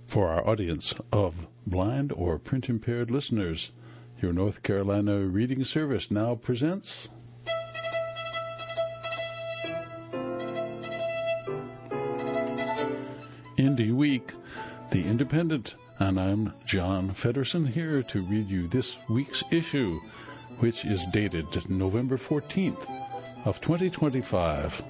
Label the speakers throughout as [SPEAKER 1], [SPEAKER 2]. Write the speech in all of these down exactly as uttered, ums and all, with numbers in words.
[SPEAKER 1] For our audience of blind or print-impaired listeners, your North Carolina Reading Service now presents Indie Week, The Independent, and I'm John Feddersen here to read you this week's issue, which is dated November fourteenth of twenty twenty-five.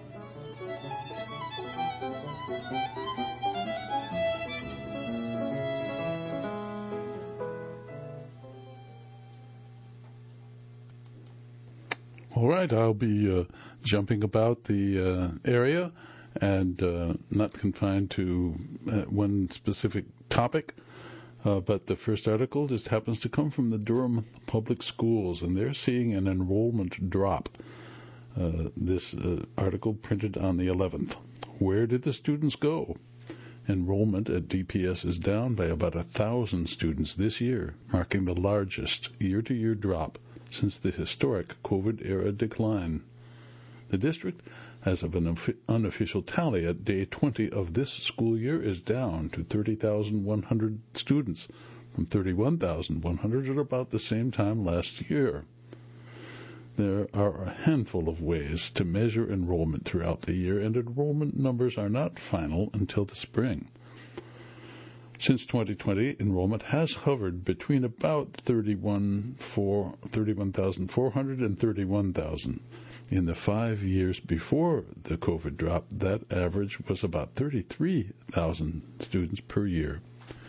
[SPEAKER 1] All right, I'll be uh, jumping about the uh, area and uh, not confined to uh, one specific topic, uh, but the first article just happens to come from the Durham Public Schools, and they're seeing an enrollment drop. Uh, this uh, article printed on the eleventh. Where did the students go? Enrollment at D P S is down by about a thousand students this year, marking the largest year-to-year drop since the historic COVID-era decline. The district, as of an unofficial tally at day twenty of this school year, is down to thirty thousand one hundred students from thirty-one thousand one hundred at about the same time last year. There are a handful of ways to measure enrollment throughout the year, and enrollment numbers are not final until the spring. Since twenty twenty, enrollment has hovered between about thirty-one thousand four hundred and thirty-one thousand. In the five years before the COVID drop, that average was about thirty-three thousand students per year.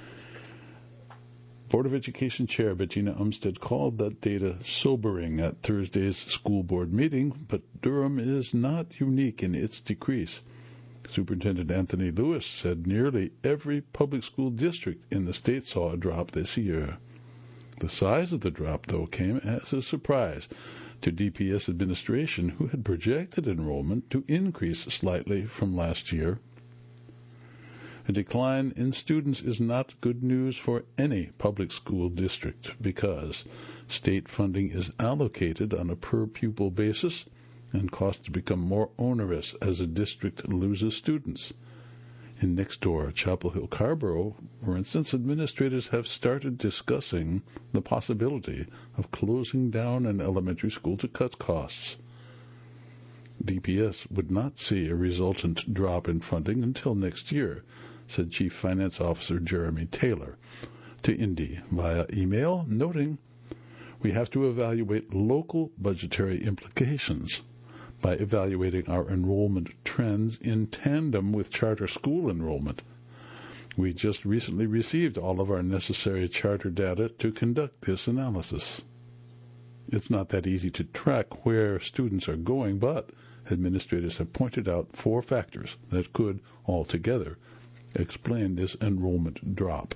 [SPEAKER 1] Board of Education Chair Bettina Umstead called that data sobering at Thursday's school board meeting, but Durham is not unique in its decrease. Superintendent Anthony Lewis said nearly every public school district in the state saw a drop this year. The size of the drop, though, came as a surprise to D P S administration, who had projected enrollment to increase slightly from last year. A decline in students is not good news for any public school district because state funding is allocated on a per-pupil basis and costs become more onerous as a district loses students. In next door, Chapel Hill Carborough, for instance, administrators have started discussing the possibility of closing down an elementary school to cut costs. D P S would not see a resultant drop in funding until next year, said Chief Finance Officer Jeremy Taylor to Indy via email, noting, "We have to evaluate local budgetary implications by evaluating our enrollment trends in tandem with charter school enrollment. We just recently received all of our necessary charter data to conduct this analysis. It's not that easy to track where students are going, but administrators have pointed out four factors that could altogether explain this enrollment drop."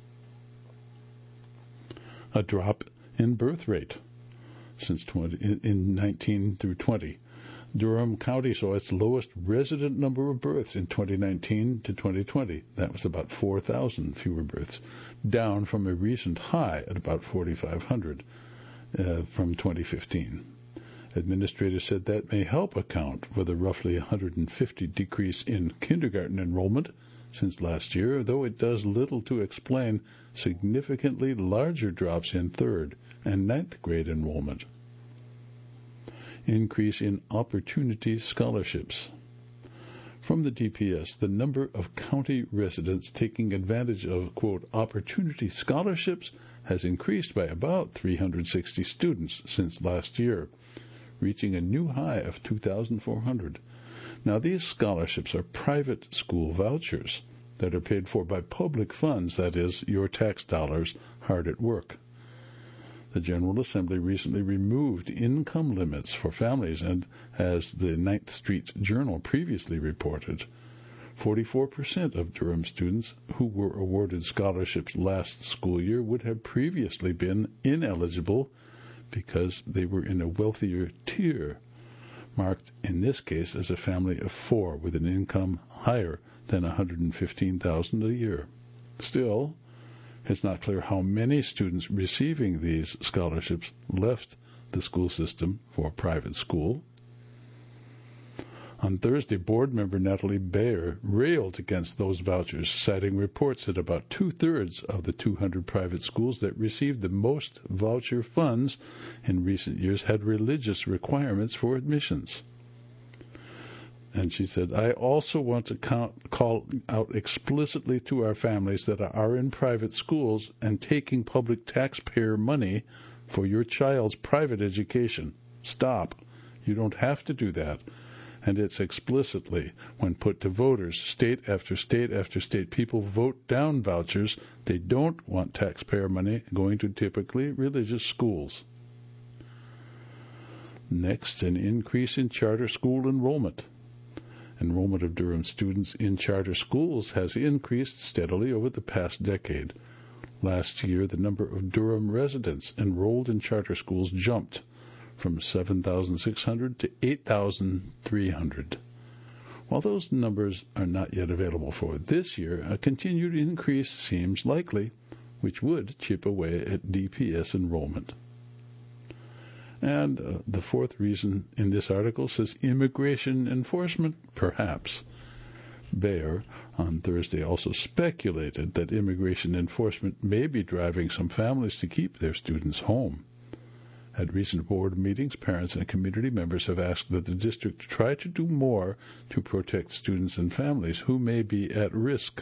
[SPEAKER 1] A drop in birth rate since twenty, in nineteen through twenty. Durham County saw its lowest resident number of births in twenty nineteen to twenty twenty. That was about four thousand fewer births, down from a recent high at about forty-five hundred uh, from twenty fifteen. Administrators said that may help account for the roughly one hundred fifty decrease in kindergarten enrollment since last year, though it does little to explain significantly larger drops in third and ninth grade enrollment. Increase in opportunity scholarships. From the D P S, the number of county residents taking advantage of, quote, opportunity scholarships has increased by about three hundred sixty students since last year, reaching a new high of two thousand four hundred. Now, these scholarships are private school vouchers that are paid for by public funds, that is, your tax dollars hard at work. The General Assembly recently removed income limits for families, and as the Ninth Street Journal previously reported, forty-four percent of Durham students who were awarded scholarships last school year would have previously been ineligible because they were in a wealthier tier, marked in this case as a family of four with an income higher than one hundred fifteen thousand dollars a year. Still, it's not clear how many students receiving these scholarships left the school system for private school. On Thursday, board member Natalie Bayer railed against those vouchers, citing reports that about two-thirds of the two hundred private schools that received the most voucher funds in recent years had religious requirements for admissions. And she said, I also want to count, call out explicitly to our families that are in private schools and taking public taxpayer money for your child's private education. Stop. You don't have to do that. And it's explicitly, when put to voters, state after state after state, people vote down vouchers. They don't want taxpayer money going to typically religious schools. Next, an increase in charter school enrollment. Enrollment of Durham students in charter schools has increased steadily over the past decade. Last year, the number of Durham residents enrolled in charter schools jumped from seven thousand six hundred to eight thousand three hundred. While those numbers are not yet available for this year, a continued increase seems likely, which would chip away at D P S enrollment. And uh, the fourth reason in this article says immigration enforcement, perhaps. Bayer on Thursday also speculated that immigration enforcement may be driving some families to keep their students home. At recent board meetings, parents and community members have asked that the district try to do more to protect students and families who may be at risk.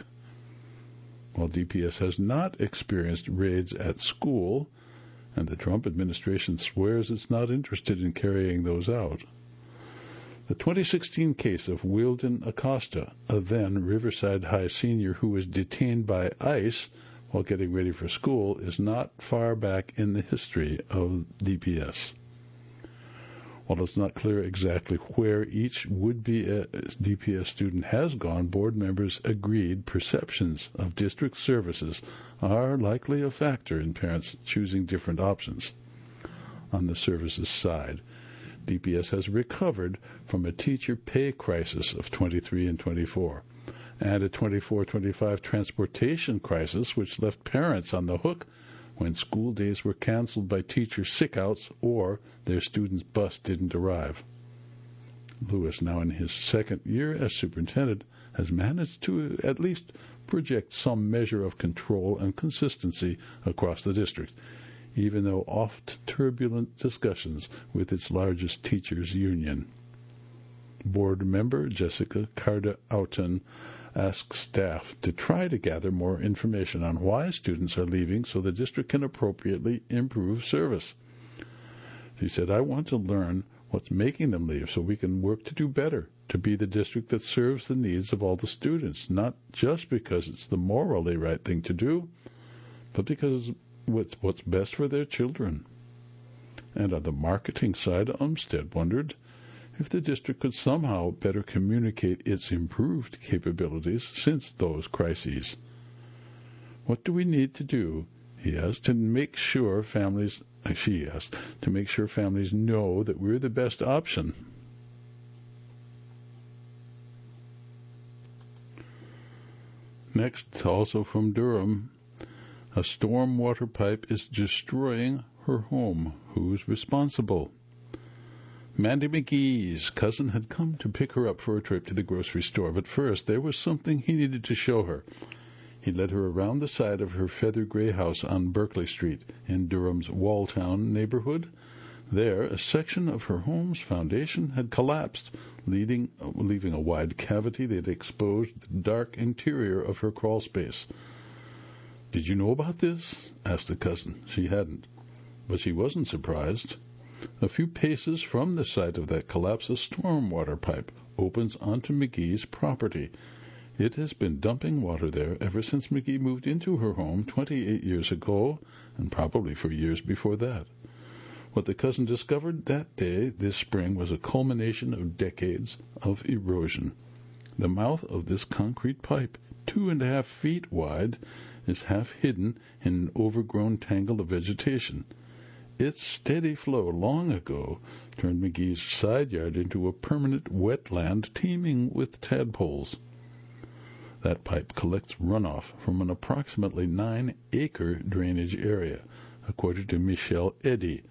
[SPEAKER 1] While D P S has not experienced raids at school, and the Trump administration swears it's not interested in carrying those out. The twenty sixteen case of Wilden Acosta, a then Riverside High senior who was detained by ICE while getting ready for school, is not far back in the history of D P S. While it's not clear exactly where each would-be D P S student has gone, board members agreed perceptions of district services are likely a factor in parents choosing different options. On the services side, D P S has recovered from a teacher pay crisis of twenty-three and twenty-four, and a twenty-four twenty-five transportation crisis which left parents on the hook when school days were canceled by teacher sickouts or their student's bus didn't arrive. Lewis, now in his second year as superintendent, has managed to at least project some measure of control and consistency across the district, even though oft turbulent discussions with its largest teachers' union. Board member Jessica Carda-Oughton asked staff to try to gather more information on why students are leaving so the district can appropriately improve service. She said, I want to learn what's making them leave so we can work to do better, to be the district that serves the needs of all the students, not just because it's the morally right thing to do, but because it's what's best for their children. And on the marketing side, Umstead wondered if the district could somehow better communicate its improved capabilities since those crises. What do we need to do, he asked, to make sure families, she asked, to make sure families know that we're the best option? Next, also from Durham, a stormwater pipe is destroying her home. Who's responsible? Mandy McGee's cousin had come to pick her up for a trip to the grocery store, but first there was something he needed to show her. He led her around the side of her feather gray house on Berkeley Street in Durham's Walltown neighborhood. There, a section of her home's foundation had collapsed, leading, leaving a wide cavity that exposed the dark interior of her crawl space. Did you know about this? Asked the cousin. She hadn't, but she wasn't surprised. A few paces from the site of that collapse, a stormwater pipe opens onto McGee's property. It has been dumping water there ever since McGee moved into her home twenty-eight years ago, and probably for years before that. What the cousin discovered that day, this spring, was a culmination of decades of erosion. The mouth of this concrete pipe, two and a half feet wide, is half hidden in an overgrown tangle of vegetation. Its steady flow long ago turned McGee's side yard into a permanent wetland teeming with tadpoles. That pipe collects runoff from an approximately nine-acre drainage area, according to Michelle Eddy,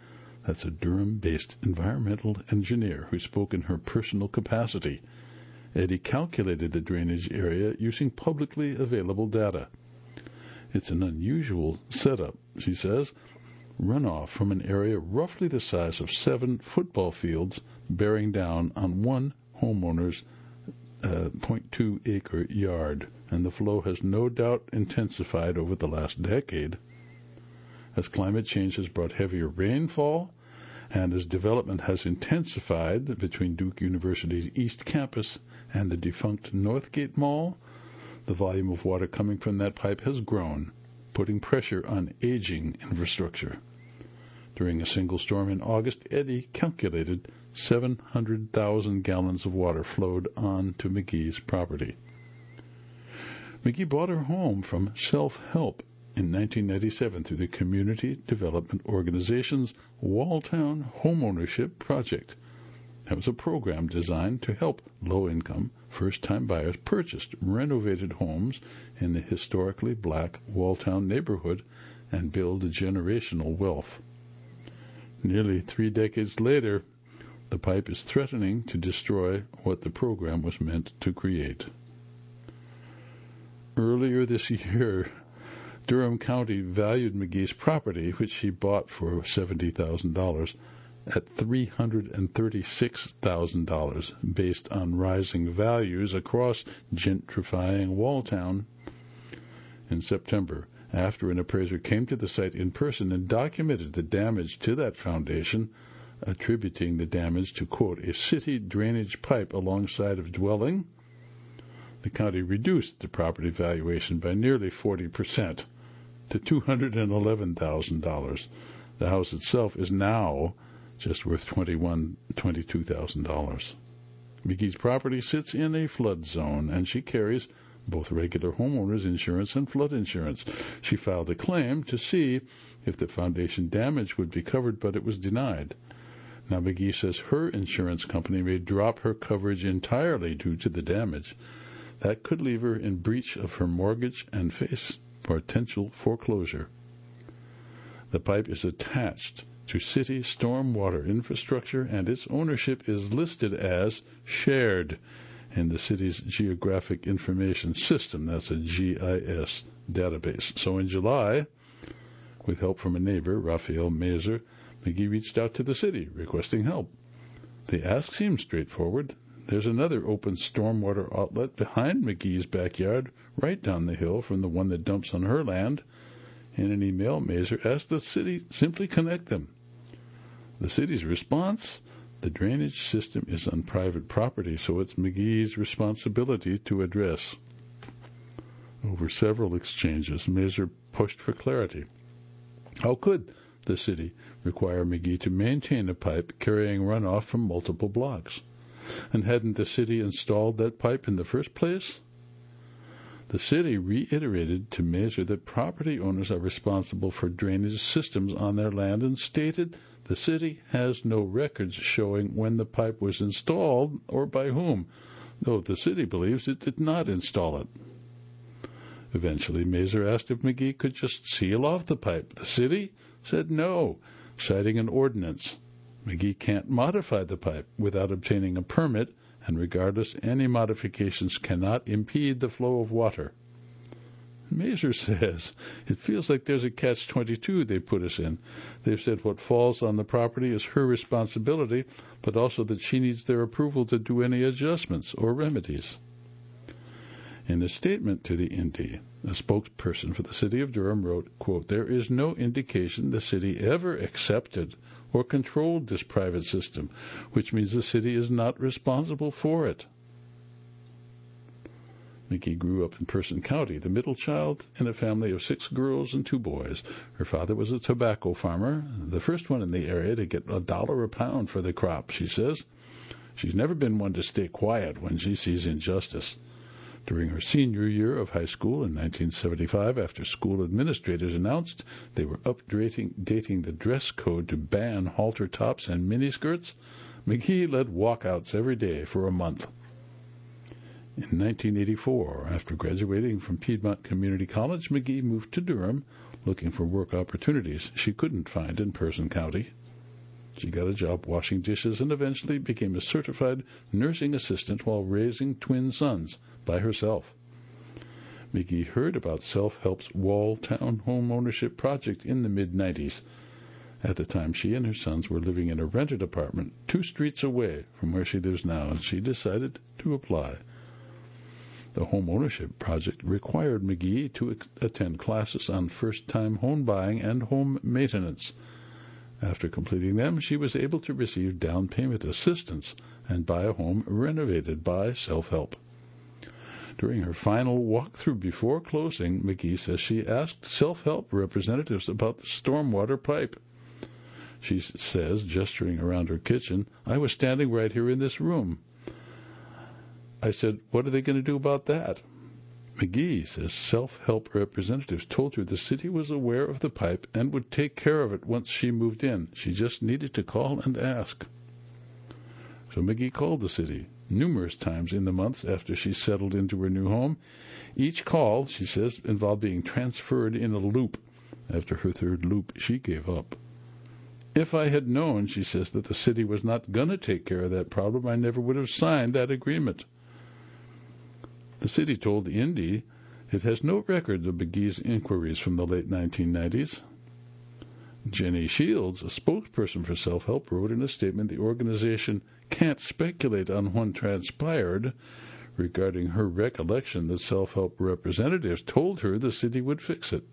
[SPEAKER 1] That's a Durham-based environmental engineer who spoke in her personal capacity. Eddie calculated the drainage area using publicly available data. It's an unusual setup, she says. Runoff from an area roughly the size of seven football fields bearing down on one homeowner's uh, zero point two acre yard, and the flow has no doubt intensified over the last decade. As climate change has brought heavier rainfall, and as development has intensified between Duke University's East Campus and the defunct Northgate Mall, the volume of water coming from that pipe has grown, putting pressure on aging infrastructure. During a single storm in August, Eddie calculated seven hundred thousand gallons of water flowed onto McGee's property. McGee bought her home from Self-Help in nineteen ninety-seven through the Community Development Organization's Walltown Homeownership Project. That was a program designed to help low-income, first-time buyers purchase renovated homes in the historically black Walltown neighborhood and build generational wealth. Nearly three decades later, the pipe is threatening to destroy what the program was meant to create. Earlier this year, Durham County valued McGee's property, which she bought for seventy thousand dollars, at three hundred thirty-six thousand dollars, based on rising values across gentrifying Walltown. In September, after an appraiser came to the site in person and documented the damage to that foundation, attributing the damage to, quote, a city drainage pipe alongside of dwelling, the county reduced the property valuation by nearly forty percent to two hundred eleven thousand dollars. The house itself is now just worth twenty-one thousand dollars, twenty-two thousand dollars. McGee's property sits in a flood zone, and she carries both regular homeowners insurance and flood insurance. She filed a claim to see if the foundation damage would be covered, but it was denied. Now, McGee says her insurance company may drop her coverage entirely due to the damage. That could leave her in breach of her mortgage and face potential foreclosure. The pipe is attached to city stormwater infrastructure, and its ownership is listed as shared in the city's Geographic Information System. That's a G I S database. So in July, with help from a neighbor, Raphael Mazer, McGee reached out to the city requesting help. The ask seems straightforward. There's another open stormwater outlet behind McGee's backyard, right down the hill from the one that dumps on her land. In an email, Mazer asked the city simply connect them. The city's response: the drainage system is on private property, so it's McGee's responsibility to address. Over several exchanges, Mazer pushed for clarity. How could the city require McGee to maintain a pipe carrying runoff from multiple blocks? And hadn't the city installed that pipe in the first place? The city reiterated to Mazer that property owners are responsible for drainage systems on their land and stated the city has no records showing when the pipe was installed or by whom, though the city believes it did not install it. Eventually, Mazer asked if McGee could just seal off the pipe. The city said no, citing an ordinance. McGee can't modify the pipe without obtaining a permit, and regardless, any modifications cannot impede the flow of water. Mazer says, it feels like there's a catch twenty-two they put us in. They've said what falls on the property is her responsibility, but also that she needs their approval to do any adjustments or remedies. In a statement to the Indy, a spokesperson for the city of Durham wrote, quote, there is no indication the city ever accepted or controlled this private system, which means the city is not responsible for it. McGee grew up in Person County, the middle child in a family of six girls and two boys. Her father was a tobacco farmer, the first one in the area to get a dollar a pound for the crop, she says. She's never been one to stay quiet when she sees injustice. During her senior year of high school in nineteen seventy-five, after school administrators announced they were updating the dress code to ban halter tops and miniskirts, McGee led walkouts every day for a month. In nineteen eighty-four, after graduating from Piedmont Community College, McGee moved to Durham, looking for work opportunities she couldn't find in Person County. She got a job washing dishes and eventually became a certified nursing assistant while raising twin sons by herself. McGee heard about Self-Help's Wall Town Home Ownership Project in the mid nineties. At the time, she and her sons were living in a rented apartment two streets away from where she lives now, and she decided to apply. The home ownership project required McGee to ex- attend classes on first-time home buying and home maintenance. After completing them, she was able to receive down payment assistance and buy a home renovated by Self-Help. During her final walkthrough before closing, McGee says she asked Self-Help representatives about the stormwater pipe. She says, gesturing around her kitchen, "I was standing right here in this room. I said, what are they going to do about that?" McGee says Self-Help representatives told her the city was aware of the pipe and would take care of it once she moved in. She just needed to call and ask. So McGee called the city numerous times in the months after she settled into her new home. Each call, she says, involved being transferred in a loop. After her third loop, she gave up. "If I had known," she says, "that the city was not going to take care of that problem, I never would have signed that agreement." The city told Indy it has no record of McGee's inquiries from the late nineteen nineties. Jenny Shields, a spokesperson for Self-Help, wrote in a statement the organization can't speculate on what transpired regarding her recollection that Self-Help representatives told her the city would fix it.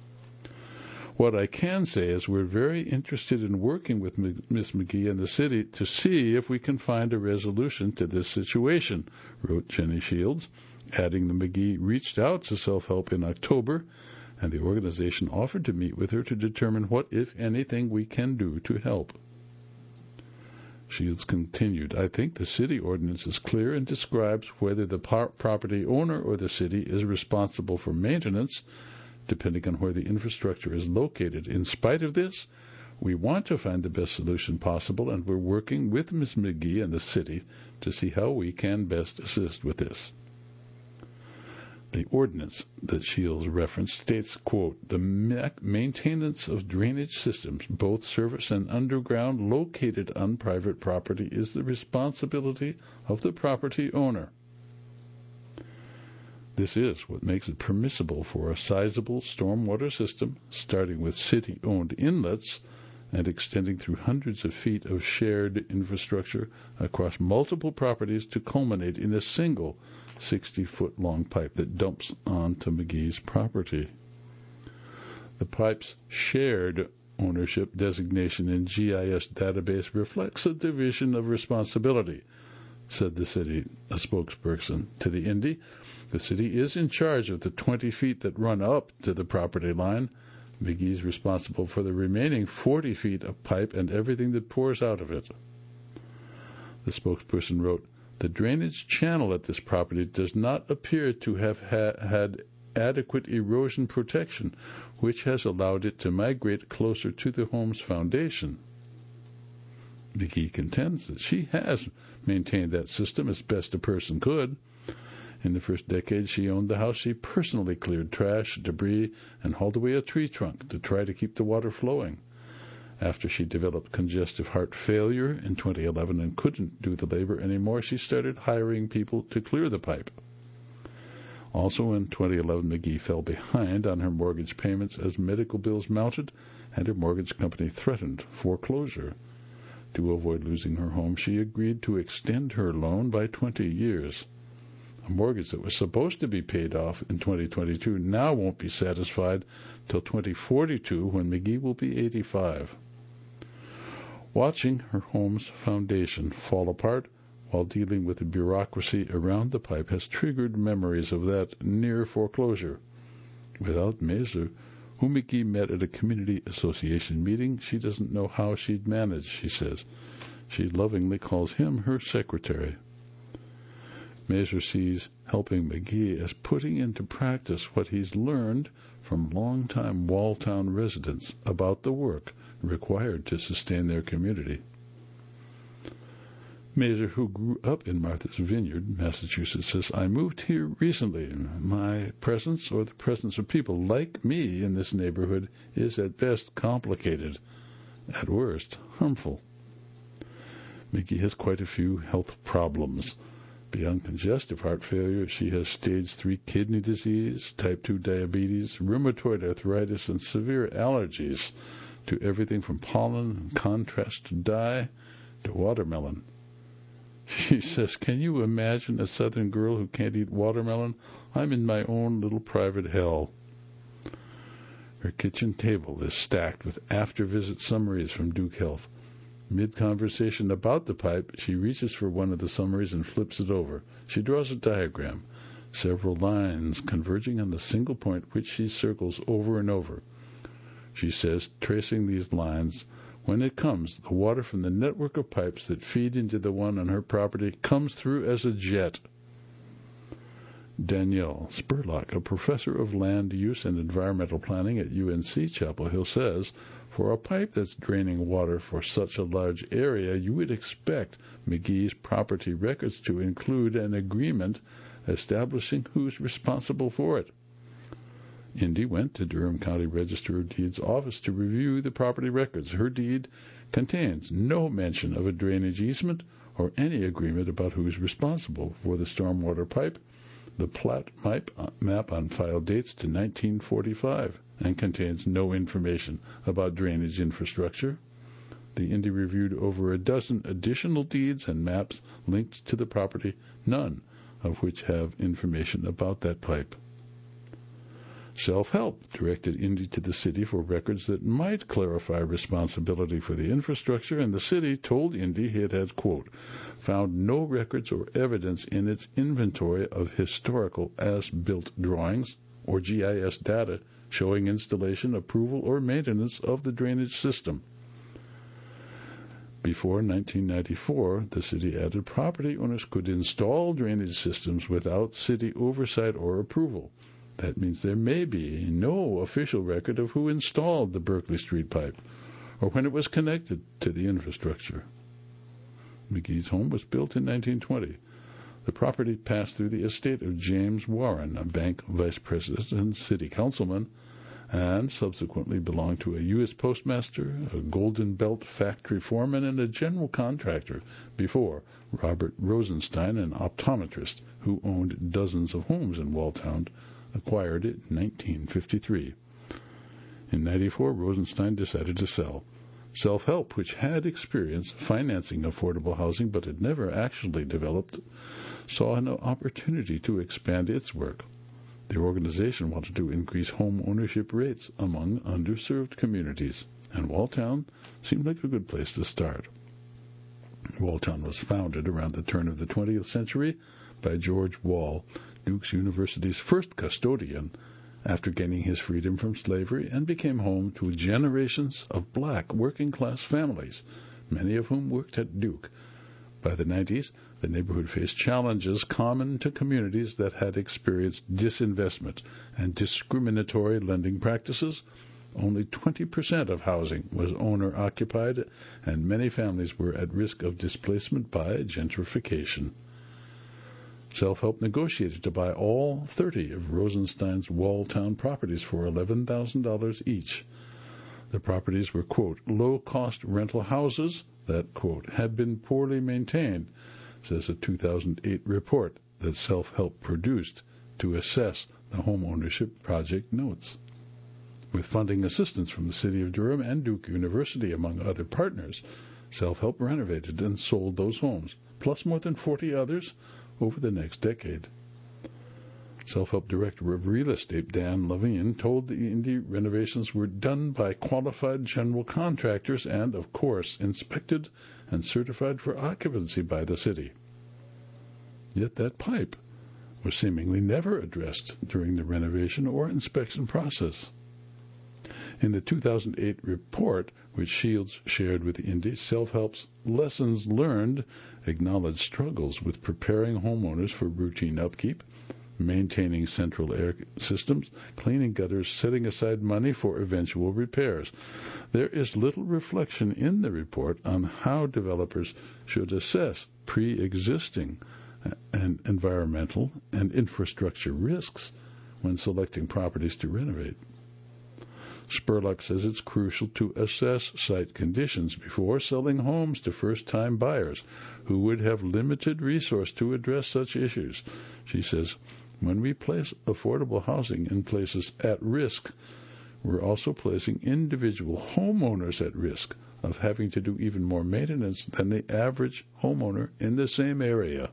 [SPEAKER 1] "What I can say is we're very interested in working with Miss McGee and the city to see if we can find a resolution to this situation," wrote Jenny Shields, adding the McGee reached out to Self-Help in October, and the organization offered to meet with her to determine what, if anything, we can do to help. Shields continued, "I think the city ordinance is clear and describes whether the par- property owner or the city is responsible for maintenance, depending on where the infrastructure is located. In spite of this, we want to find the best solution possible, and we're working with Miz McGee and the city to see how we can best assist with this." The ordinance that Shields referenced states, quote, "The ma- maintenance of drainage systems, both surface and underground, located on private property is the responsibility of the property owner." This is what makes it permissible for a sizable stormwater system, starting with city-owned inlets and extending through hundreds of feet of shared infrastructure across multiple properties to culminate in a single sixty-foot-long pipe that dumps onto McGee's property. The pipe's shared ownership designation in G I S database reflects a division of responsibility, said the city, a spokesperson to the Indy. The city is in charge of the twenty feet that run up to the property line. McGee's responsible for the remaining forty feet of pipe and everything that pours out of it. The spokesperson wrote, "The drainage channel at this property does not appear to have ha- had adequate erosion protection, which has allowed it to migrate closer to the home's foundation." McGee contends that she has maintained that system as best a person could. In the first decade she owned the house, she personally cleared trash, debris, and hauled away a tree trunk to try to keep the water flowing. After she developed congestive heart failure in twenty eleven and couldn't do the labor anymore, she started hiring people to clear the pipe. Also in twenty eleven, McGee fell behind on her mortgage payments as medical bills mounted and her mortgage company threatened foreclosure. To avoid losing her home, she agreed to extend her loan by twenty years. A mortgage that was supposed to be paid off in twenty twenty-two now won't be satisfied till twenty forty-two, when McGee will be eighty-five. Watching her home's foundation fall apart while dealing with the bureaucracy around the pipe has triggered memories of that near foreclosure. Without Mazur, who McGee met at a community association meeting, she doesn't know how she'd manage, she says. She lovingly calls him her secretary. Mazur sees helping McGee as putting into practice what he's learned from longtime Walltown residents about the work required to sustain their community. Mazur, who grew up in Martha's Vineyard, Massachusetts, says, "I moved here recently. My presence, or the presence of people like me in this neighborhood, is at best complicated, at worst harmful. Mickey has quite a few health problems. Beyond congestive heart failure, she has stage three kidney disease, type two diabetes, rheumatoid arthritis, and severe allergies to everything from pollen and contrast dye to watermelon. She says, "Can you imagine a southern girl who can't eat watermelon? I'm in my own little private hell." Her kitchen table is stacked with after-visit summaries from Duke Health. Mid-conversation about the pipe, she reaches for one of the summaries and flips it over. She draws a diagram, several lines converging on a single point, which she circles over and over. She says, tracing these lines, "When it comes, the water from the network of pipes that feed into the one on her property comes through as a jet." Danielle Spurlock, a professor of land use and environmental planning at U N C Chapel Hill, says, "For a pipe that's draining water for such a large area, you would expect McGee's property records to include an agreement establishing who's responsible for it." Indy went to Durham County Register of Deeds office to review the property records. Her deed contains no mention of a drainage easement or any agreement about who's responsible for the stormwater pipe. The plat map on file dates to nineteen forty-five and contains no information about drainage infrastructure. The Indy reviewed over a dozen additional deeds and maps linked to the property, none of which have information about that pipe. Self-Help directed Indy to the city for records that might clarify responsibility for the infrastructure, and the city told Indy it had, quote, found no records or evidence in its inventory of historical as-built drawings or G I S data showing installation, approval, or maintenance of the drainage system. Before nineteen ninety-four, the city added property owners could install drainage systems without city oversight or approval. That means there may be no official record of who installed the Berkeley Street pipe or when it was connected to the infrastructure. McGee's home was built in nineteen twenty. The property passed through the estate of James Warren, a bank vice president and city councilman, and subsequently belonged to a U S postmaster, a Golden Belt factory foreman, and a general contractor before Robert Rosenstein, an optometrist who owned dozens of homes in Walltown, acquired it in nineteen fifty-three. In ninety-four, Rosenstein decided to sell. Self-Help, which had experience financing affordable housing but had never actually developed, saw an opportunity to expand its work. The organization wanted to increase home ownership rates among underserved communities, and Walltown seemed like a good place to start. Walltown was founded around the turn of the twentieth century by George Wall, Duke University's first custodian, after gaining his freedom from slavery, and became home to generations of black working-class families, many of whom worked at Duke. By the nineties, the neighborhood faced challenges common to communities that had experienced disinvestment and discriminatory lending practices. Only twenty percent of housing was owner-occupied, and many families were at risk of displacement by gentrification. Self-Help negotiated to buy all thirty of Rosenstein's Walltown properties for eleven thousand dollars each. The properties were, quote, low-cost rental houses that, quote, had been poorly maintained, says a two thousand eight report that Self-Help produced to assess the home ownership project notes. With funding assistance from the City of Durham and Duke University, among other partners, Self-Help renovated and sold those homes, plus more than forty others, over the next decade. Self-Help Director of Real Estate Dan Levine told the Indy renovations were done by qualified general contractors and, of course, inspected and certified for occupancy by the city. Yet that pipe was seemingly never addressed during the renovation or inspection process. In the two thousand eight report, which Shields shared with Indy, Self-Help's Lessons Learned acknowledged struggles with preparing homeowners for routine upkeep, maintaining central air systems, cleaning gutters, setting aside money for eventual repairs. There is little reflection in the report on how developers should assess pre-existing and environmental and infrastructure risks when selecting properties to renovate. Spurlock says it's crucial to assess site conditions before selling homes to first-time buyers who would have limited resource to address such issues. She says, when we place affordable housing in places at risk, we're also placing individual homeowners at risk of having to do even more maintenance than the average homeowner in the same area.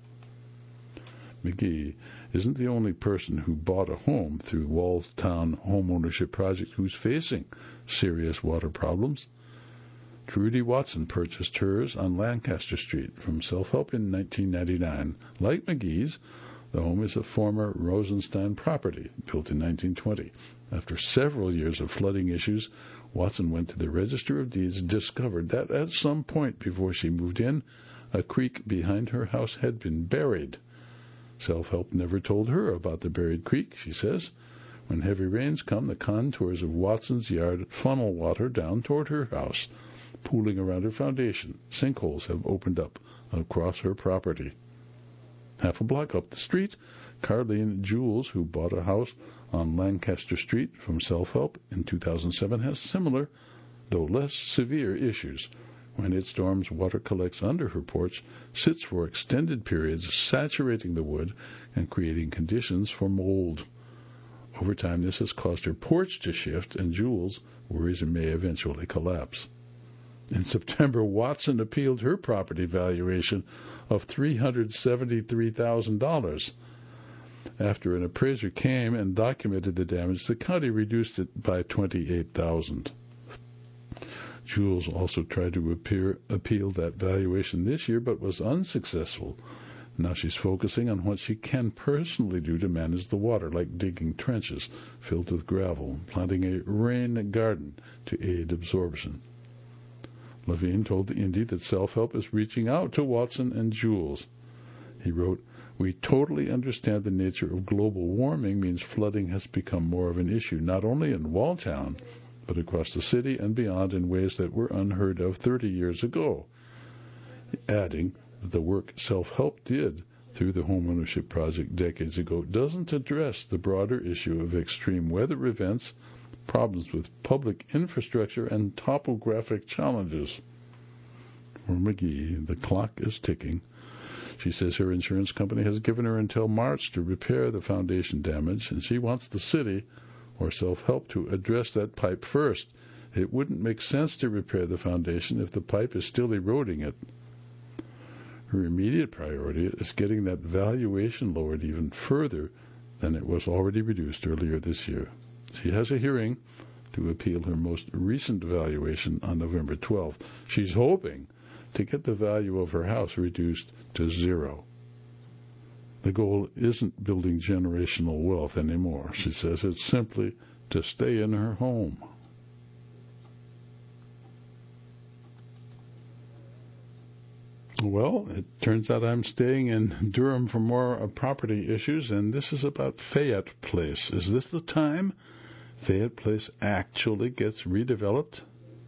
[SPEAKER 1] McGee isn't the only person who bought a home through Walltown Home Ownership Project who's facing serious water problems. Trudy Watson purchased hers on Lancaster Street from Self-Help in nineteen ninety-nine. Like McGee's, the home is a former Rosenstein property built in nineteen twenty. After several years of flooding issues, Watson went to the Register of Deeds and discovered that at some point before she moved in, a creek behind her house had been buried. Self-Help never told her about the buried creek, she says. When heavy rains come, the contours of Watson's yard funnel water down toward her house, pooling around her foundation. Sinkholes have opened up across her property. Half a block up the street, Carlene Jules, who bought a house on Lancaster Street from Self-Help in two thousand seven, has similar, though less severe, issues. When it storms, water collects under her porch, sits for extended periods, saturating the wood and creating conditions for mold. Over time, this has caused her porch to shift, and Jules worries it may eventually collapse. In September, Watson appealed her property valuation of three hundred seventy-three thousand dollars. After an appraiser came and documented the damage, the county reduced it by twenty-eight thousand dollars. Jules also tried to appear, appeal that valuation this year, but was unsuccessful. Now she's focusing on what she can personally do to manage the water, like digging trenches filled with gravel, planting a rain garden to aid absorption. Levine told the Indy that Self-Help is reaching out to Watson and Jules. He wrote, "We totally understand the nature of global warming means flooding has become more of an issue, not only in Walltown, but across the city and beyond in ways that were unheard of thirty years ago," adding that the work Self-Help did through the Homeownership Project decades ago doesn't address the broader issue of extreme weather events, problems with public infrastructure, and topographic challenges. For McGee, the clock is ticking. She says her insurance company has given her until March to repair the foundation damage, and she wants the city or Self-Help to address that pipe first. It wouldn't make sense to repair the foundation if the pipe is still eroding it. Her immediate priority is getting that valuation lowered even further than it was already reduced earlier this year. She has a hearing to appeal her most recent valuation on November twelfth. She's hoping to get the value of her house reduced to zero. The goal isn't building generational wealth anymore, she says. It's simply to stay in her home. Well, it turns out I'm staying in Durham for more property issues, and this is about Fayette Place. Is this the time Fayette Place actually gets redeveloped?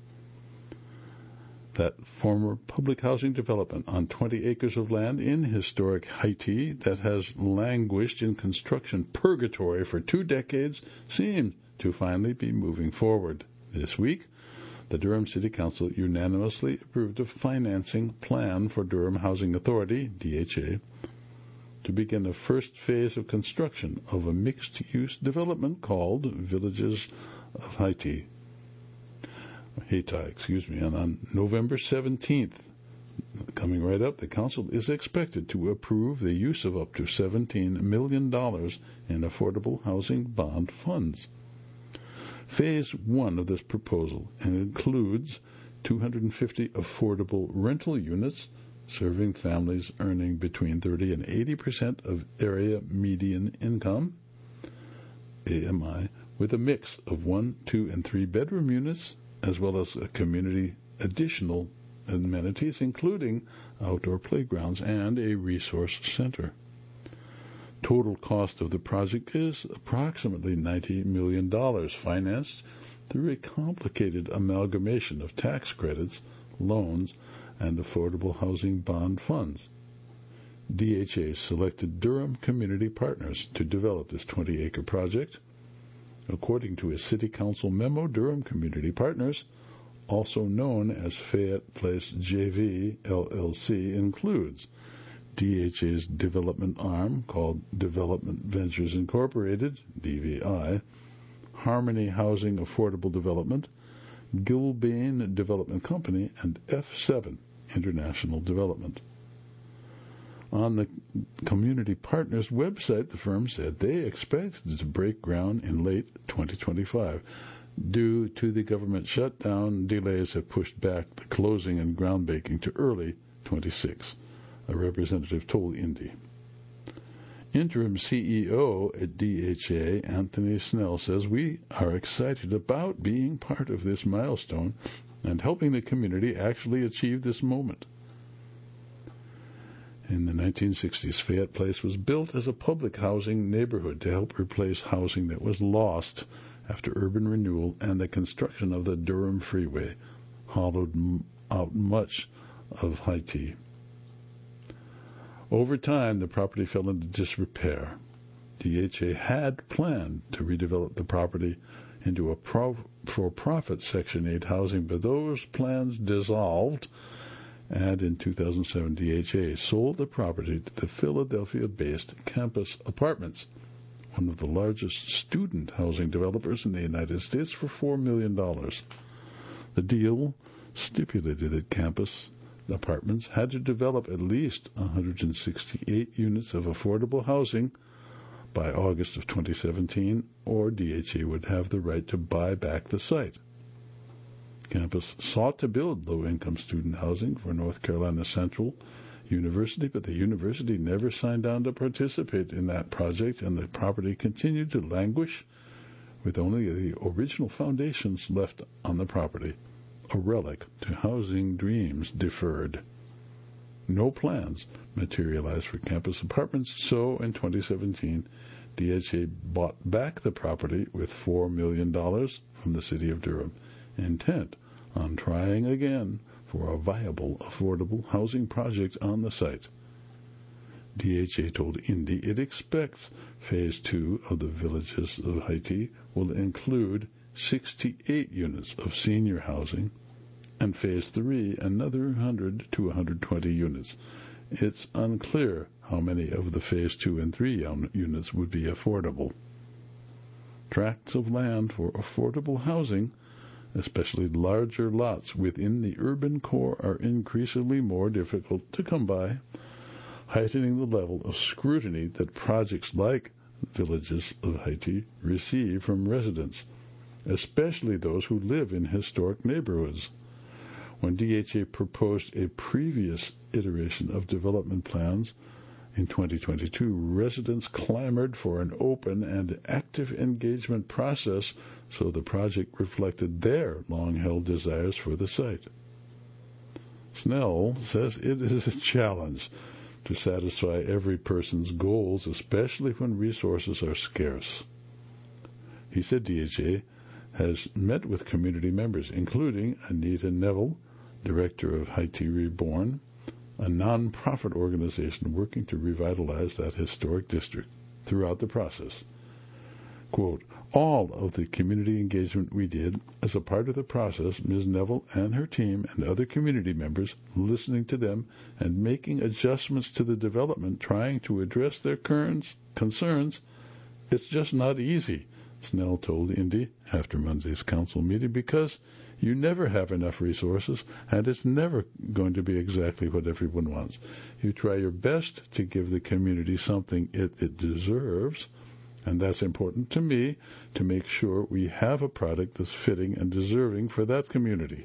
[SPEAKER 1] That former public housing development on twenty acres of land in historic Haiti that has languished in construction purgatory for two decades seems to finally be moving forward. This week, the Durham City Council unanimously approved a financing plan for Durham Housing Authority, D H A, to begin the first phase of construction of a mixed-use development called Villages of Haiti. Haiti, excuse me, and on November seventeenth, coming right up, the Council is expected to approve the use of up to seventeen million dollars in affordable housing bond funds. Phase one of this proposal includes two hundred fifty affordable rental units serving families earning between thirty and eighty percent of area median income, A M I, with a mix of one, two, and three bedroom units, as well as a community additional amenities, including outdoor playgrounds and a resource center. Total cost of the project is approximately ninety million dollars, financed through a complicated amalgamation of tax credits, loans, and affordable housing bond funds. D H A selected Durham Community Partners to develop this twenty-acre project. According to a City Council memo, Durham Community Partners, also known as Fayette Place J V, L L C, includes D H A's development arm called Development Ventures Incorporated, D V I, Harmony Housing Affordable Development, Gilbane Development Company, and F seven International Development. On the Community Partners website, the firm said they expect to break ground in late twenty twenty-five. Due to the government shutdown, delays have pushed back the closing and groundbreaking to early twenty-six, a representative told Indy. Interim C E O at D H A, Anthony Snell, says, "We are excited about being part of this milestone and helping the community actually achieve this moment." In the nineteen sixties, Fayette Place was built as a public housing neighborhood to help replace housing that was lost after urban renewal and the construction of the Durham Freeway hollowed out much of Haiti. Over time, the property fell into disrepair. D H A had planned to redevelop the property into a pro- for-profit Section eight housing, but those plans dissolved, and in two thousand seven, D H A sold the property to the Philadelphia-based Campus Apartments, one of the largest student housing developers in the United States, for four million dollars. The deal stipulated that Campus Apartments had to develop at least one hundred sixty-eight units of affordable housing by August of twenty seventeen, or D H A would have the right to buy back the site. Campus sought to build low-income student housing for North Carolina Central University, but the university never signed on to participate in that project, and the property continued to languish with only the original foundations left on the property, a relic to housing dreams deferred. No plans materialized for Campus Apartments, so in twenty seventeen, D H A bought back the property with four million dollars from the city of Durham, intent on trying again for a viable, affordable housing project on the site. D H A told Indy it expects Phase two of the Villages of Haiti will include sixty-eight units of senior housing, and Phase three another one hundred to one hundred twenty units. It's unclear how many of the Phase two and three units would be affordable. Tracts of land for affordable housing, especially larger lots within the urban core, are increasingly more difficult to come by, heightening the level of scrutiny that projects like Villages of Haiti receive from residents, especially those who live in historic neighborhoods. When D H A proposed a previous iteration of development plans in twenty twenty-two, residents clamored for an open and active engagement process so the project reflected their long-held desires for the site. Snell says it is a challenge to satisfy every person's goals, especially when resources are scarce. He said D H A has met with community members, including Anita Neville, director of Haiti Reborn, a non-profit organization working to revitalize that historic district. Throughout the process, quote, all of the community engagement we did as a part of the process, Miz Neville and her team and other community members, listening to them and making adjustments to the development, trying to address their current concerns, it's just not easy, Snell told Indy after Monday's council meeting, because you never have enough resources, and it's never going to be exactly what everyone wants. You try your best to give the community something it, it deserves, and that's important to me, to make sure we have a product that's fitting and deserving for that community.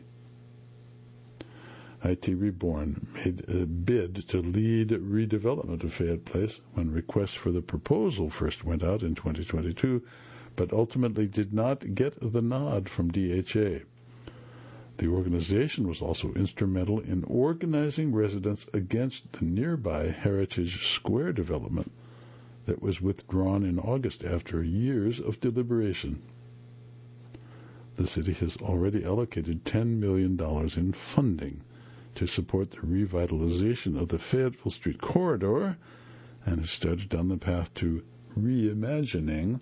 [SPEAKER 1] Haiti Reborn made a bid to lead redevelopment of Fayette Place when requests for the proposal first went out in twenty twenty-two, but ultimately did not get the nod from D H A. The organization was also instrumental in organizing residents against the nearby Heritage Square development that was withdrawn in August after years of deliberation. The city has already allocated ten million dollars in funding to support the revitalization of the Fayetteville Street corridor and has started down the path to reimagining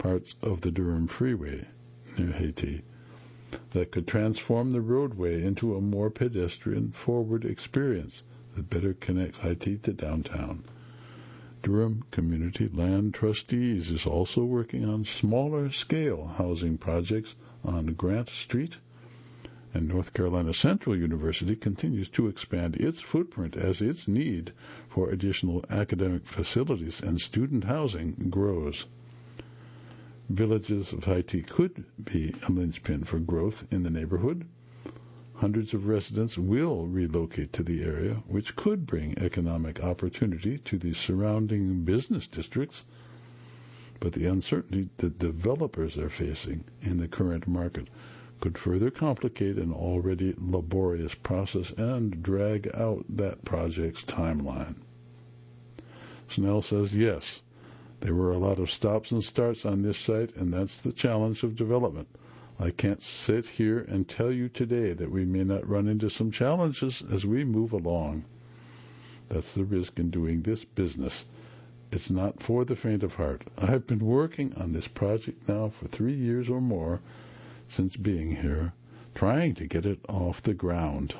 [SPEAKER 1] parts of the Durham Freeway near Haiti that could transform the roadway into a more pedestrian-forward experience that better connects Haiti to downtown. Durham Community Land Trustees is also working on smaller-scale housing projects on Grant Street, and North Carolina Central University continues to expand its footprint as its need for additional academic facilities and student housing grows. Villages of Haiti could be a linchpin for growth in the neighborhood. Hundreds of residents will relocate to the area, which could bring economic opportunity to the surrounding business districts. But the uncertainty that developers are facing in the current market could further complicate an already laborious process and drag out that project's timeline. Snell says yes, there were a lot of stops and starts on this site, and that's the challenge of development. I can't sit here and tell you today that we may not run into some challenges as we move along. That's the risk in doing this business. It's not for the faint of heart. I've been working on this project now for three years or more since being here, trying to get it off the ground.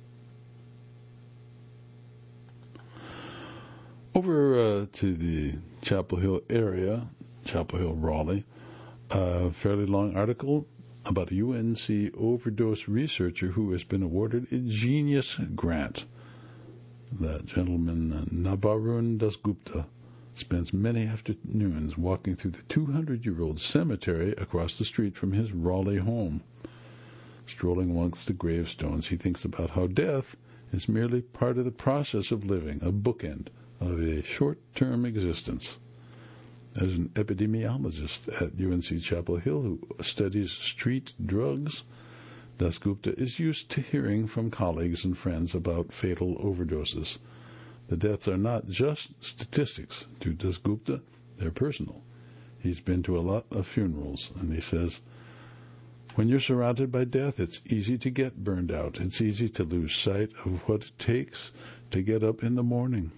[SPEAKER 1] Over uh, to the Chapel Hill area, Chapel Hill, Raleigh, a fairly long article about a U N C overdose researcher who has been awarded a Genius Grant. That gentleman, Nabarun Dasgupta, spends many afternoons walking through the two hundred year old cemetery across the street from his Raleigh home. Strolling amongst the gravestones, he thinks about how death is merely part of the process of living, a bookend of a short-term existence. As an epidemiologist at U N C Chapel Hill who studies street drugs, Dasgupta is used to hearing from colleagues and friends about fatal overdoses. The deaths are not just statistics to Dasgupta, they're personal. He's been to a lot of funerals, and he says, when you're surrounded by death, it's easy to get burned out. It's easy to lose sight of what it takes to get up in the morning.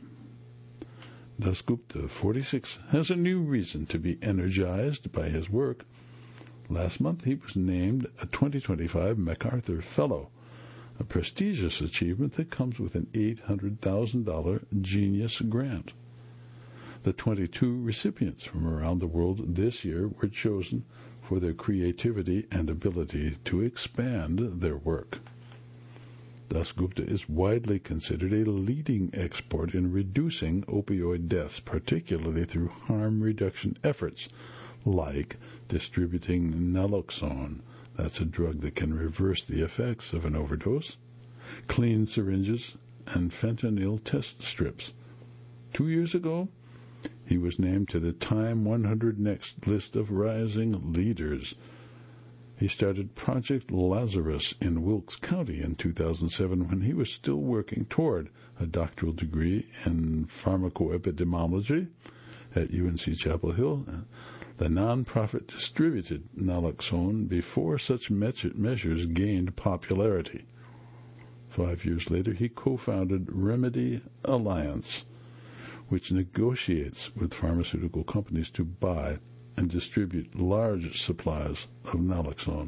[SPEAKER 1] Dasgupta, forty-six, has a new reason to be energized by his work. Last month, he was named a twenty twenty-five MacArthur Fellow, a prestigious achievement that comes with an eight hundred thousand dollars Genius Grant. The twenty-two recipients from around the world this year were chosen for their creativity and ability to expand their work. Dasgupta is widely considered a leading expert in reducing opioid deaths, particularly through harm reduction efforts like distributing naloxone, that's a drug that can reverse the effects of an overdose, clean syringes, and fentanyl test strips. Two years ago, he was named to the Time one hundred Next list of rising leaders. He started Project Lazarus in Wilkes County in two thousand seven when he was still working toward a doctoral degree in pharmacoepidemiology at U N C Chapel Hill. The nonprofit distributed naloxone before such measures gained popularity. Five years later, he co-founded Remedy Alliance, which negotiates with pharmaceutical companies to buy and distribute large supplies of naloxone.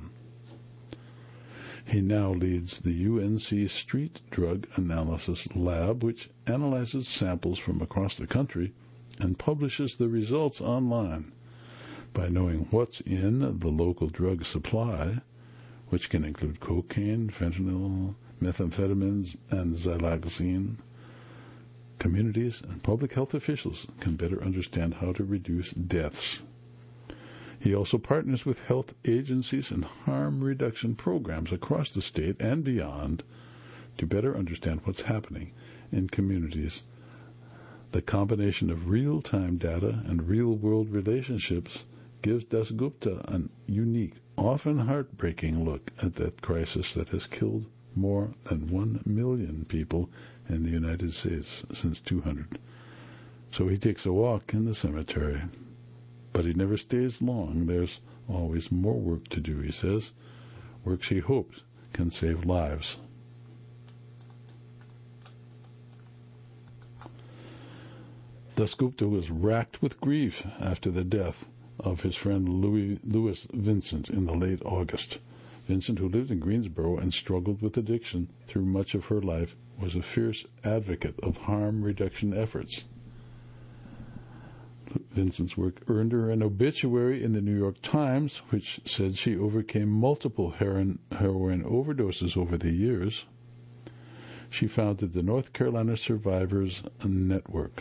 [SPEAKER 1] He now leads the U N C Street Drug Analysis Lab, which analyzes samples from across the country and publishes the results online. By knowing what's in the local drug supply, which can include cocaine, fentanyl, methamphetamines, and xyloxine, communities and public health officials can better understand how to reduce deaths. He also partners with health agencies and harm reduction programs across the state and beyond to better understand what's happening in communities. The combination of real-time data and real-world relationships gives Dasgupta a unique, often heartbreaking look at that crisis that has killed more than one million people in the United States since two hundred. So he takes a walk in the cemetery. But he never stays long. There's always more work to do, he says. Work she hopes can save lives. Dasgupta was racked with grief after the death of his friend Louis, Louis Vincent in the late August. Vincent, who lived in Greensboro and struggled with addiction through much of her life, was a fierce advocate of harm reduction efforts. Vincent's work earned her an obituary in the New York Times, which said she overcame multiple heroin, heroin overdoses over the years. She founded the North Carolina Survivors Network.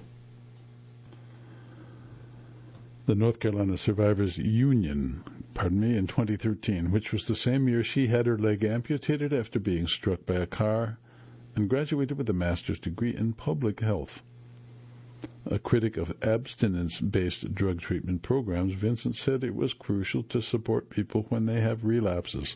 [SPEAKER 1] The North Carolina Survivors Union, pardon me, in twenty thirteen, which was the same year she had her leg amputated after being struck by a car and graduated with a master's degree in public health. A critic of abstinence-based drug treatment programs, Vincent said it was crucial to support people when they have relapses.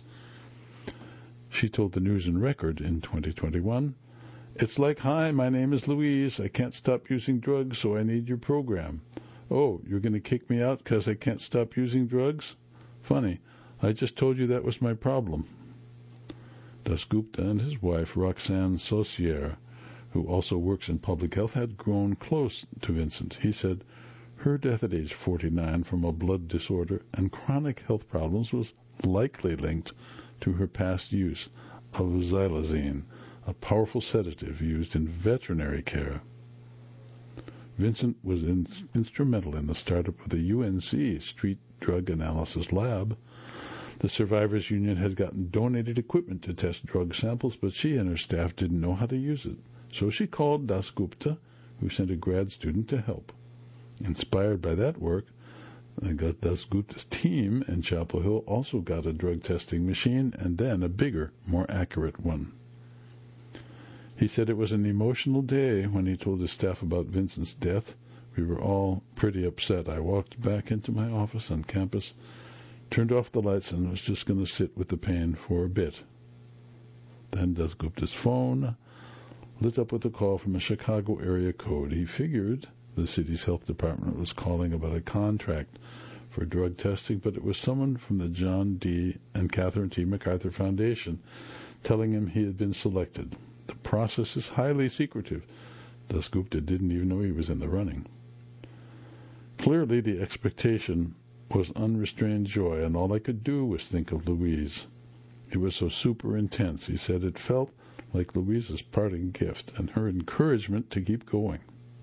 [SPEAKER 1] She told the News and Record in twenty twenty-one, "It's like, hi, my name is Louise. I can't stop using drugs, so I need your program. Oh, you're going to kick me out because I can't stop using drugs? Funny, I just told you that was my problem." Dasgupta and his wife, Roxanne Saucier, who also works in public health, had grown close to Vincent. He said her death at age forty-nine from a blood disorder and chronic health problems was likely linked to her past use of xylazine, a powerful sedative used in veterinary care. Vincent was in, instrumental in the startup of the U N C Street Drug Analysis Lab. The Survivors Union had gotten donated equipment to test drug samples, but she and her staff didn't know how to use it. So she called Dasgupta, who sent a grad student to help. Inspired by that work, Dasgupta's team in Chapel Hill also got a drug testing machine and then a bigger, more accurate one. He said it was an emotional day when he told his staff about Vincent's death. We were all pretty upset. I walked back into my office on campus, turned off the lights, and was just going to sit with the pain for a bit. Then Dasgupta's phone lit up with a call from a Chicago area code. He figured the city's health department was calling about a contract for drug testing, but it was someone from the John D. and Catherine T. MacArthur Foundation telling him he had been selected. The process is highly secretive. Dasgupta didn't even know he was in the running. Clearly, the expectation was unrestrained joy, and all I could do was think of Louise. It was so super intense. He said it felt like Louise's parting gift and her encouragement to keep going.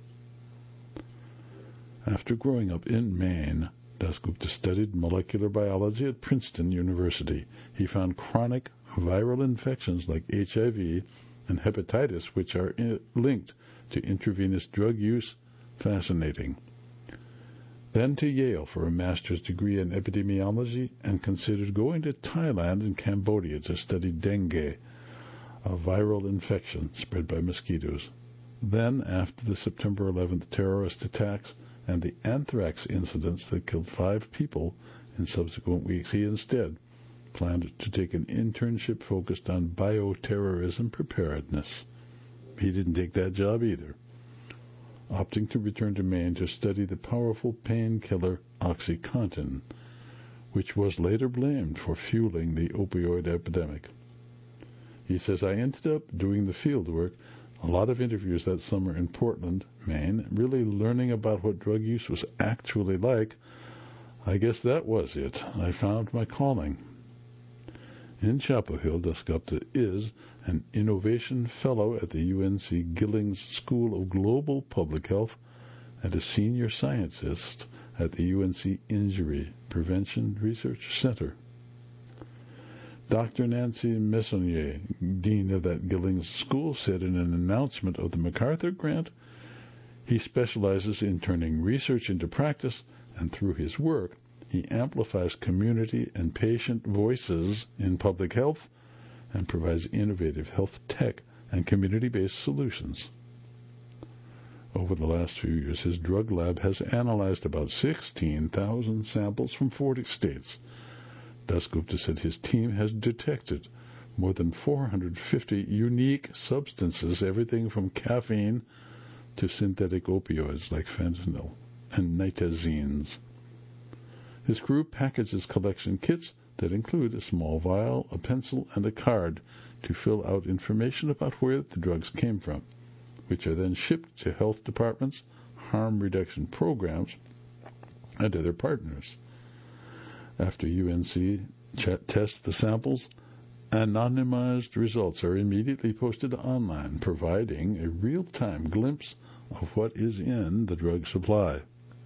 [SPEAKER 1] After growing up in Maine, Dasgupta studied molecular biology at Princeton University. He found chronic viral infections like H I V and hepatitis, which are in- linked to intravenous drug use, fascinating. Then to Yale for a master's degree in epidemiology, and considered going to Thailand and Cambodia to study dengue, a viral infection spread by mosquitoes. Then, after the September eleventh terrorist attacks and the anthrax incidents that killed five people in subsequent weeks, he instead planned to take an internship focused on bioterrorism preparedness. He didn't take that job either, opting to return to Maine to study the powerful painkiller OxyContin, which was later blamed for fueling the opioid epidemic. He says, I ended up doing the field work, a lot of interviews that summer in Portland, Maine, really learning about what drug use was actually like. I guess that was it. I found my calling. In Chapel Hill, Dasgupta is an Innovation Fellow at the U N C Gillings School of Global Public Health and a Senior Scientist at the U N C Injury Prevention Research Center. Doctor Nancy Messonnier, dean of that Gillings School, said in an announcement of the MacArthur Grant, he specializes in turning research into practice, and through his work, he amplifies community and patient voices in public health and provides innovative health tech and community-based solutions. Over the last few years, his drug lab has analyzed about sixteen thousand samples from forty states. Dasgupta said his team has detected more than four hundred fifty unique substances, everything from caffeine to synthetic opioids like fentanyl and nitazines. His crew packages collection kits that include a small vial, a pencil, and a card to fill out information about where the drugs came from, which are then shipped to health departments, harm reduction programs, and other partners. After U N C ch- tests the samples, anonymized results are immediately posted online, providing a real-time glimpse of what is in the drug supply.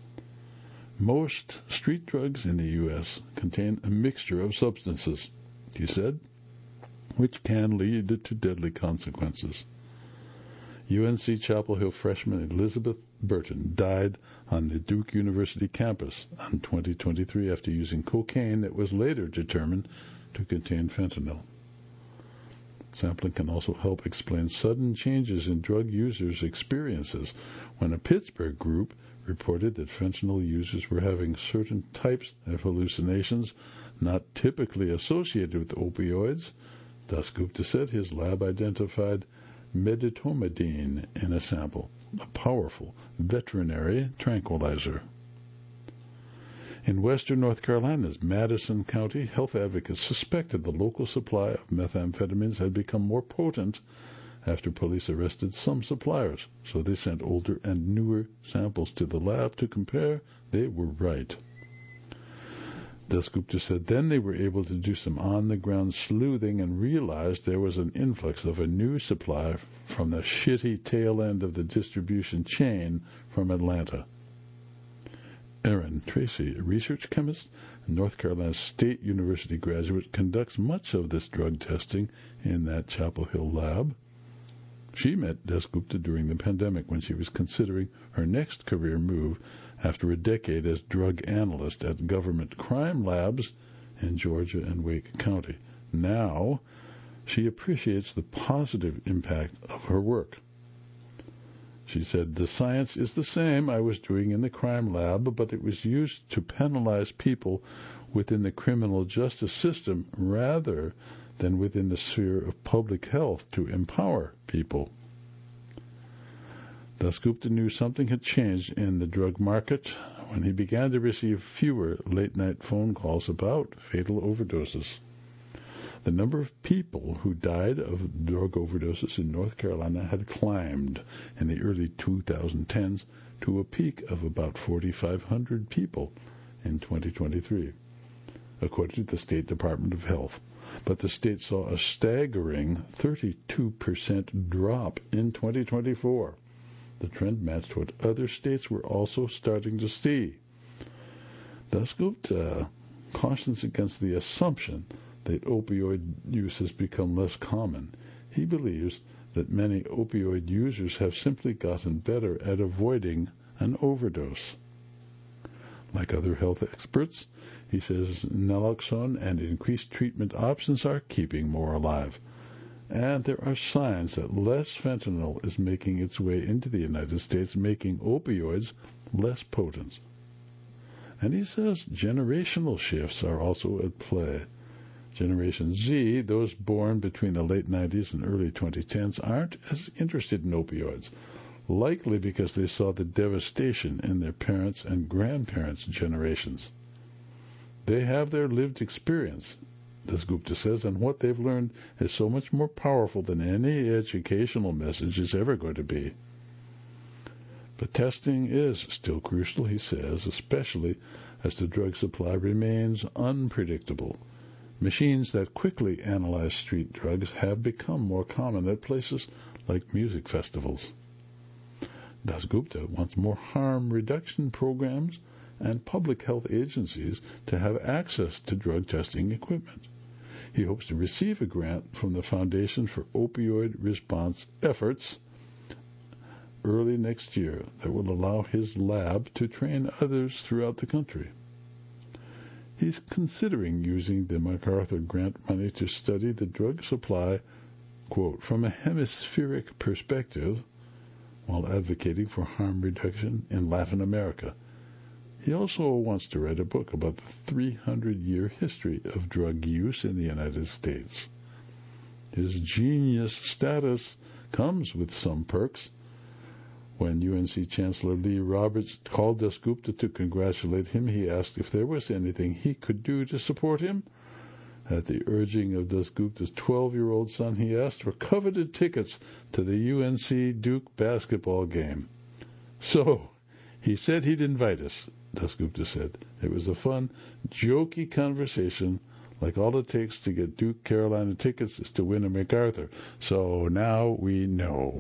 [SPEAKER 1] Most street drugs in the U S contain a mixture of substances, he said, which can lead to deadly consequences. U N C Chapel Hill freshman Elizabeth Burton died on the Duke University campus in twenty twenty-three after using cocaine that was later determined to contain fentanyl. Sampling can also help explain sudden changes in drug users' experiences. When a Pittsburgh group reported that fentanyl users were having certain types of hallucinations not typically associated with opioids, Dasgupta said his lab identified medetomidine in a sample, a powerful veterinary tranquilizer. In western North Carolina's Madison County, health advocates suspected the local supply of methamphetamines had become more potent after police arrested some suppliers, so they sent older and newer samples to the lab to compare. They were right. Dasgupta said then they were able to do some on-the-ground sleuthing and realized there was an influx of a new supply from the shitty tail end of the distribution chain from Atlanta. Erin Tracy, a research chemist and North Carolina State University graduate, conducts much of this drug testing in that Chapel Hill lab. She met Dasgupta during the pandemic when she was considering her next career move after a decade as drug analyst at government crime labs in Georgia and Wake County. Now, she appreciates the positive impact of her work. She said, the science is the same I was doing in the crime lab, but it was used to penalize people within the criminal justice system rather than within the sphere of public health to empower people. Dasgupta knew something had changed in the drug market when he began to receive fewer late-night phone calls about fatal overdoses. The number of people who died of drug overdoses in North Carolina had climbed in the early twenty tens to a peak of about forty-five hundred people in twenty twenty-three, according to the State Department of Health. But the state saw a staggering thirty-two percent drop in twenty twenty-four. The trend matched what other states were also starting to see. Dasgupta cautions against the assumption that opioid use has become less common. He believes that many opioid users have simply gotten better at avoiding an overdose. Like other health experts, he says naloxone and increased treatment options are keeping more alive. And there are signs that less fentanyl is making its way into the United States, making opioids less potent. And he says generational shifts are also at play. Generation Z, those born between the late nineties and early twenty tens, aren't as interested in opioids, likely because they saw the devastation in their parents' and grandparents' generations. They have their lived experience, Dasgupta says, and what they've learned is so much more powerful than any educational message is ever going to be. But testing is still crucial, he says, especially as the drug supply remains unpredictable. Machines that quickly analyze street drugs have become more common at places like music festivals. Dasgupta wants more harm reduction programs and public health agencies to have access to drug testing equipment. He hopes to receive a grant from the Foundation for Opioid Response Efforts early next year that will allow his lab to train others throughout the country. He's considering using the MacArthur grant money to study the drug supply, quote, from a hemispheric perspective, while advocating for harm reduction in Latin America. He also wants to write a book about the three hundred year history of drug use in the United States. His genius status comes with some perks. When U N C Chancellor Lee Roberts called Dasgupta to congratulate him, he asked if there was anything he could do to support him. At the urging of Dasgupta's twelve-year-old son, he asked for coveted tickets to the U N C Duke basketball game. So, he said he'd invite us, Dasgupta said. It was a fun, jokey conversation, like all it takes to get Duke Carolina tickets is to win a MacArthur. So now we know.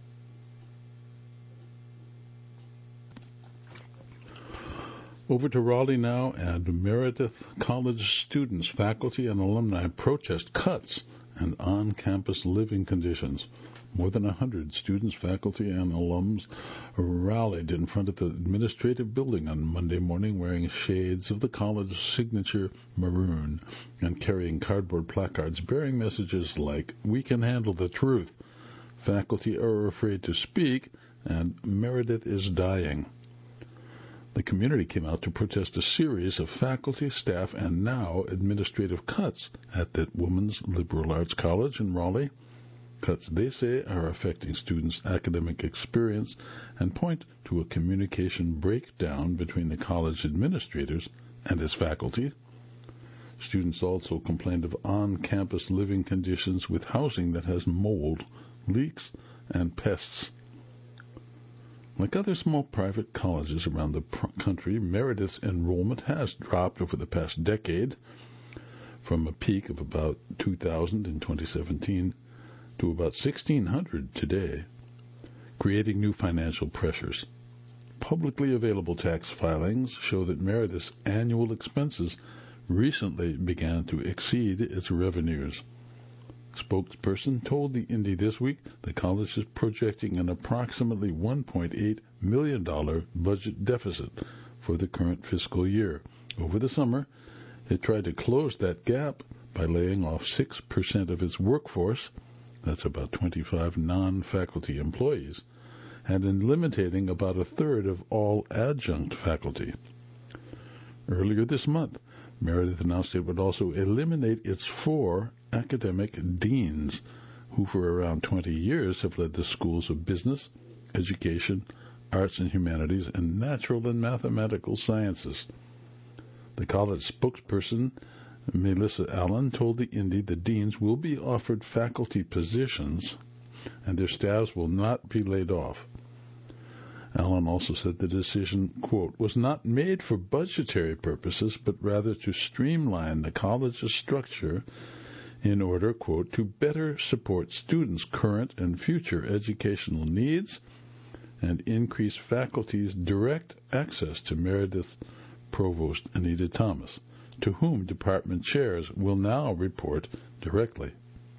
[SPEAKER 1] Over to Raleigh now, and Meredith College students, faculty, and alumni protest cuts and on-campus living conditions. More than one hundred students, faculty, and alums rallied in front of the administrative building on Monday morning wearing shades of the college signature maroon and carrying cardboard placards bearing messages like, "We can handle the truth," "Faculty are afraid to speak," and "Meredith is dying." The community came out to protest a series of faculty, staff, and now administrative cuts at the Women's Liberal Arts College in Raleigh. Cuts, they say, are affecting students' academic experience and point to a communication breakdown between the college administrators and its faculty. Students also complained of on-campus living conditions with housing that has mold, leaks, and pests. Like other small private colleges around the pr- country, Meredith's enrollment has dropped over the past decade from a peak of about two thousand in twenty seventeen to about sixteen hundred today, creating new financial pressures. Publicly available tax filings show that Meredith's annual expenses recently began to exceed its revenues. Spokesperson told the Indy this week the college is projecting an approximately one point eight million dollars budget deficit for the current fiscal year. Over the summer, it tried to close that gap by laying off six percent of its workforce, that's about twenty-five non-faculty employees, and eliminating about a third of all adjunct faculty. Earlier this month, Meredith announced it would also eliminate its four academic deans, who for around twenty years have led the schools of business, education, arts and humanities, and natural and mathematical sciences. The college spokesperson, Melissa Allen, told the Indy the deans will be offered faculty positions and their staffs will not be laid off. Allen also said the decision, quote, was not made for budgetary purposes, but rather to streamline the college's structure in order, quote, to better support students' current and future educational needs and increase faculty's direct access to Meredith's Provost Anita Thomas, to whom department chairs will now report directly.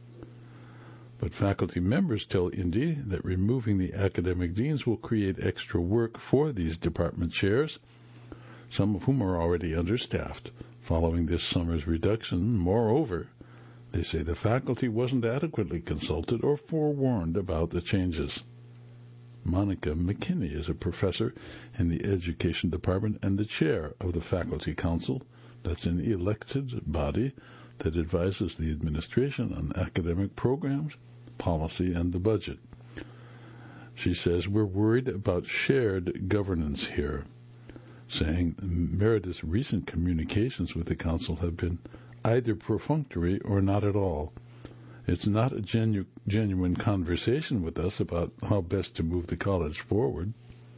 [SPEAKER 1] But faculty members tell Indy that removing the academic deans will create extra work for these department chairs, some of whom are already understaffed following this summer's reduction. Moreover, they say the faculty wasn't adequately consulted or forewarned about the changes. Monica McKinney is a professor in the Education Department and the chair of the Faculty Council. That's an elected body that advises the administration on academic programs, policy, and the budget. She says, we're worried about shared governance here, saying Meredith's recent communications with the council have been either perfunctory or not at all. It's not a genu- genuine conversation with us about how best to move the college forward.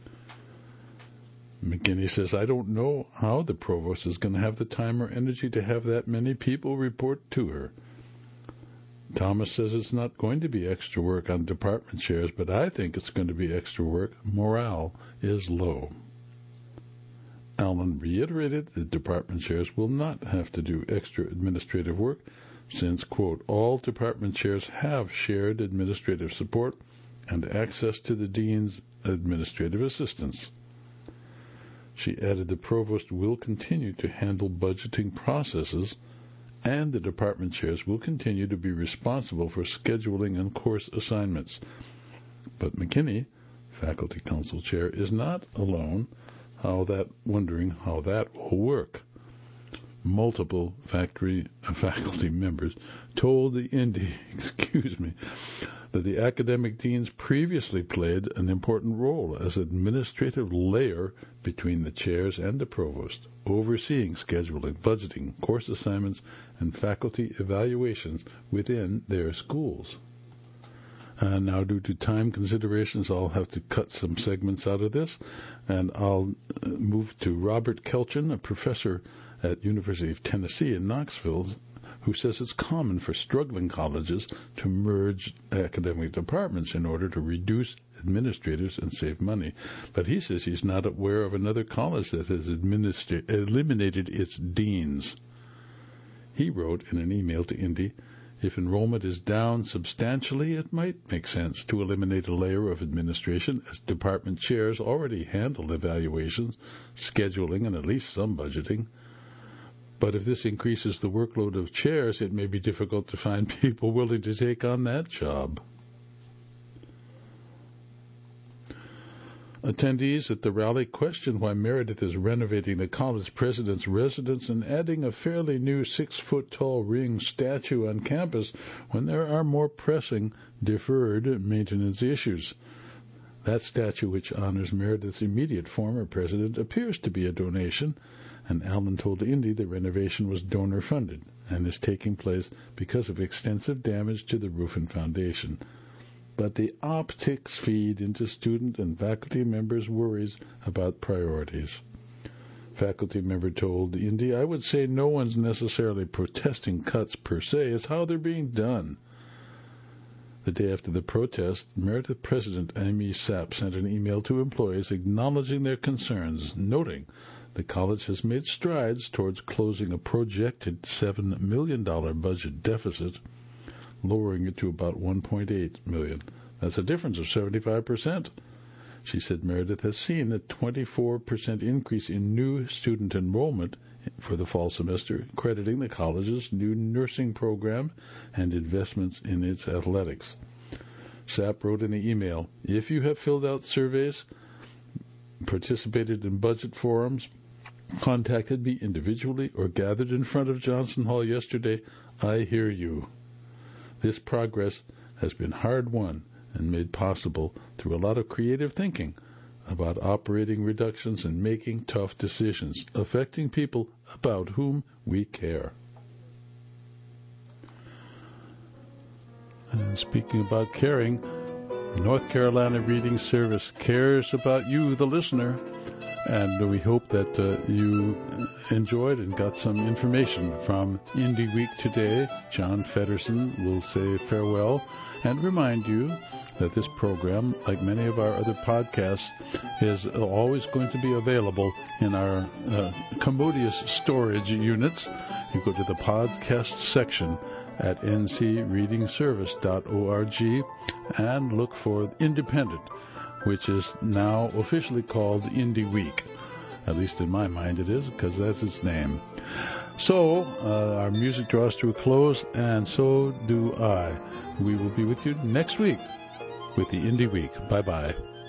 [SPEAKER 1] McKinney says, I don't know how the provost is going to have the time or energy to have that many people report to her. Thomas says it's not going to be extra work on department chairs, but I think it's going to be extra work. Morale is low. Allen reiterated that department chairs will not have to do extra administrative work since, quote, all department chairs have shared administrative support and access to the dean's administrative assistants. She added the provost will continue to handle budgeting processes and the department chairs will continue to be responsible for scheduling and course assignments. But McKinney, faculty council chair, is not alone how that wondering how that will work. Multiple factory, uh, faculty members told the Indy, excuse me, that the academic deans previously played an important role as administrative layer between the chairs and the provost, overseeing scheduling, budgeting, course assignments, and faculty evaluations within their schools. Uh, now, due to time considerations, I'll have to cut some segments out of this, and I'll uh, move to Robert Kelchin, a professor at University of Tennessee in Knoxville, who says it's common for struggling colleges to merge academic departments in order to reduce administrators and save money. But he says he's not aware of another college that has administra- eliminated its deans. He wrote in an email to Indy, if enrollment is down substantially, it might make sense to eliminate a layer of administration, as department chairs already handle evaluations, scheduling, and at least some budgeting. But if this increases the workload of chairs, it may be difficult to find people willing to take on that job. Attendees at the rally questioned why Meredith is renovating the college president's residence and adding a fairly new six-foot-tall ring statue on campus when there are more pressing, deferred maintenance issues. That statue, which honors Meredith's immediate former president, appears to be a donation, and Allen told Indy the renovation was donor-funded and is taking place because of extensive damage to the roof and foundation. But the optics feed into student and faculty members' worries about priorities. Faculty member told Indy, I would say no one's necessarily protesting cuts per se, it's how they're being done. The day after the protest, Meredith President Amy Sapp sent an email to employees acknowledging their concerns, noting the college has made strides towards closing a projected seven million dollars budget deficit, lowering it to about one point eight million dollars. That's a difference of seventy-five percent. She said Meredith has seen a twenty-four percent increase in new student enrollment for the fall semester, crediting the college's new nursing program and investments in its athletics. Sapp wrote in the email, if you have filled out surveys, participated in budget forums, contacted me individually, or gathered in front of Johnson Hall yesterday, I hear you. This progress has been hard-won and made possible through a lot of creative thinking about operating reductions and making tough decisions affecting people about whom we care. And speaking about caring, North Carolina Reading Service cares about you, the listener, and we hope that uh, you enjoyed and got some information from Indie Week today. John Feddersen will say farewell and remind you that this program, like many of our other podcasts, is always going to be available in our uh, commodious storage units. You go to the podcast section at n c reading service dot org and look for Independent, which is now officially called Indie Week. At least in my mind it is, because that's its name. So, uh, our music draws to a close, and so do I. We will be with you next week with the Indie Week. Bye-bye.